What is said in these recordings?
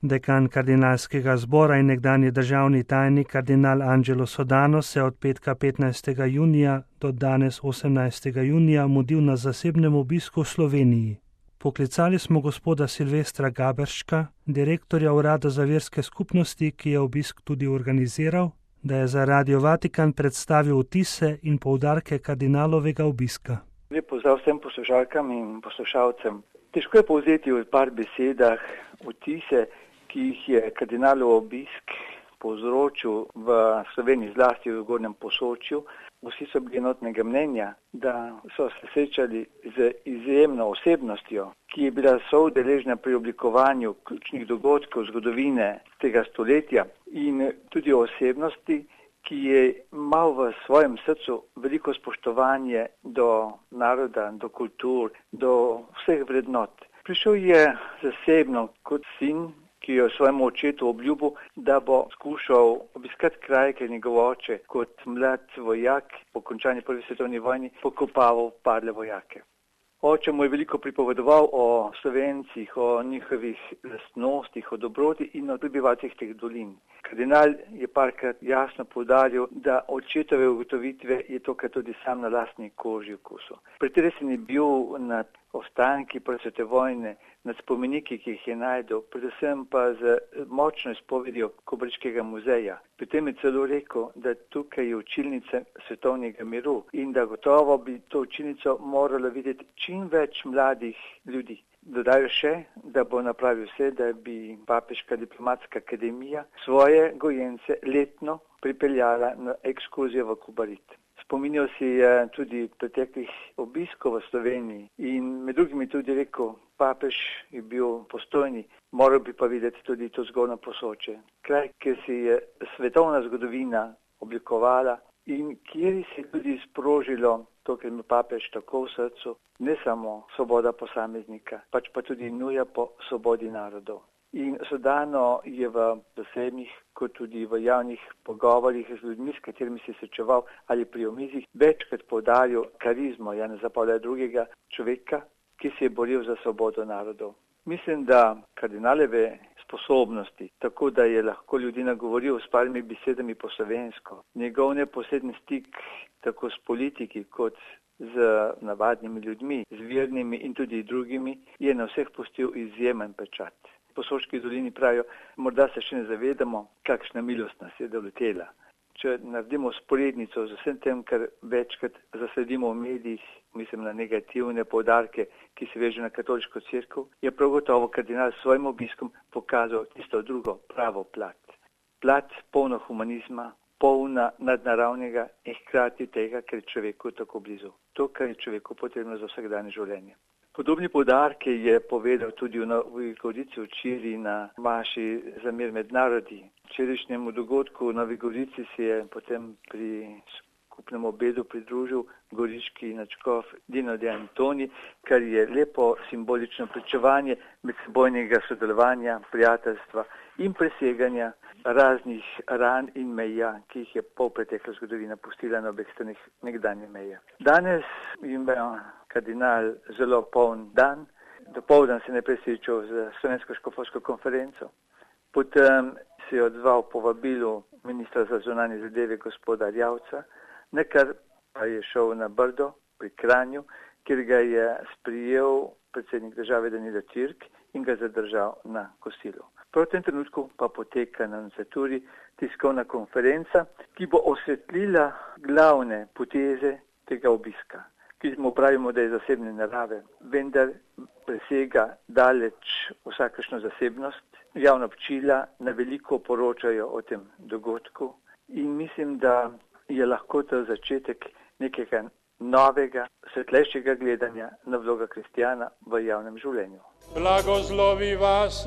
Dekan kardinalskega zbora in nekdanji državni tajnik kardinal Angelo Sodano se od petka 15. junija do danes 18. junija mudil na zasebnem obisku v Sloveniji. Poklicali smo gospoda Silvestra Gaberška, direktorja Urada za verske skupnosti, ki je obisk tudi organiziral, da je za Radio Vatikan predstavil vtise in poudarke kardinalovega obiska. Lep pozdrav vsem poslušalkam in poslušalcem. Težko je povzeti v par besedah vtise, ki jih je kardinalov obisk povzročil v Sloveniji, zlasti v Zgornjem Posočju. Vsi so bili enotnega mnenja, da so se srečali z izjemno osebnostjo, ki je bila soudeležna pri oblikovanju ključnih dogodkov zgodovine tega stoletja in tudi osebnosti, ki je imel v svojem srcu veliko spoštovanje do naroda, do kultur, do vseh vrednot. Prišel je zasebno kot sin, ki je svojemu očetu obljubil, da bo skušal obiskati kraj, ker njegov oče kot mlad vojak po končani prvi svetovni vojni pokopaval padle vojake. Oče mu je veliko pripovedoval o Slovencih, o njihovih lastnostih, o dobroti in o prebivalcih teh dolin. Kardinal je parkrat jasno poudaril, da očetove ugotovitve je to, kar tudi sam na lastni koži okusil. Pretresen je bil nad ostanki prve svetovne vojne, nad spomeniki, ki jih je najdel, predvsem pa z močno izpovedjo Kobariškega muzeja. Pri tem je celo rekel, da tukaj je učilnica svetovnega miru in da gotovo bi to učilnico moralo videti čim več mladih ljudi. Dodajo še, da bo napravil vse, da bi Papeška diplomatska akademija svoje gojence letno pripeljala na ekskurzijo v Kobarid. Spominjal si je tudi preteklih obiskov v Sloveniji in med drugimi tudi rekel, papež je bil postojni, moral bi pa videti tudi to Zgornje Posočje. Kraj, kjer si je svetovna zgodovina oblikovala in kjer si tudi sprožilo to, kar ima papež tako v srcu, ne samo svoboda posameznika, pač pa tudi nuja po svobodi narodov. In Sodano je v zasebnih, kot tudi v javnih pogovorih z ljudmi, s katerimi se je srečeval ali pri omizih, večkrat poudaril karizmo Janeza Pavla II. Človeka, ki se je boril za svobodo narodov. Mislim, da kardinaleve sposobnosti, tako da je lahko ljudi nagovoril s parimi besedami po slovensko, njegov neposreden stik tako s politiki kot z navadnimi ljudmi, z vernimi in tudi drugimi, je na vseh pustil izjemen pečat. V Posočki dolini pravijo, morda se še ne zavedamo, kakšna milost nas je doletela. Če naredimo sporednico z vsem tem, kar večkrat zasledimo v medijih, mislim na negativne poudarke, ki se vežejo na katoliško cerkev, je prav gotovo kardinal s svojim obiskom pokazal tisto drugo pravo plat. Plat polno humanizma, polna nadnaravnega in hkrati tega, kar je človeku tako blizu. To, kar je človeku potrebno za vsakdanje življenje. Podobni poudarke je povedal tudi v Novi Gorici včeraj na maši za mir med narodi. Včerajšnjemu dogodku v Novi Gorici se je potem pri skupnem obedu pridružil goriški nadškof Dino De Antoni, kar je lepo simbolično pričevanje medsebojnega sodelovanja, prijateljstva in preseganja raznih ran in meja, ki jih je polpretekla zgodovina pustila na obeh stranih nekdanje meje. Danes ima kardinal zelo poln dan. Dopoldan se je srečal z Slovensko škofovsko konferenco. Potem se je odzval povabilu ministra za zunanje zadeve gospoda Erjavca, nekar pa je šel na Brdo pri Kranju, kjer ga je sprijel predsednik države Danilo Türk in ga zadržal na kosilu. Prav v tem trenutku pa poteka na nunciaturi tiskovna konferenca, ki bo osvetlila glavne poteze tega obiska, ki mu pravimo, da je zasebne narave, vendar presega daleč vsakršno zasebnost. Javna občila na veliko poročajo o tem dogodku in mislim, da je lahko to začetek nekega novega, svetlejšega gledanja na vlogo kristjana v javnem življenju. Blagoslovi vas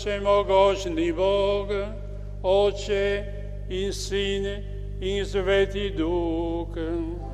vsemogočni Bog, Oče in Sin in Sveti Duh.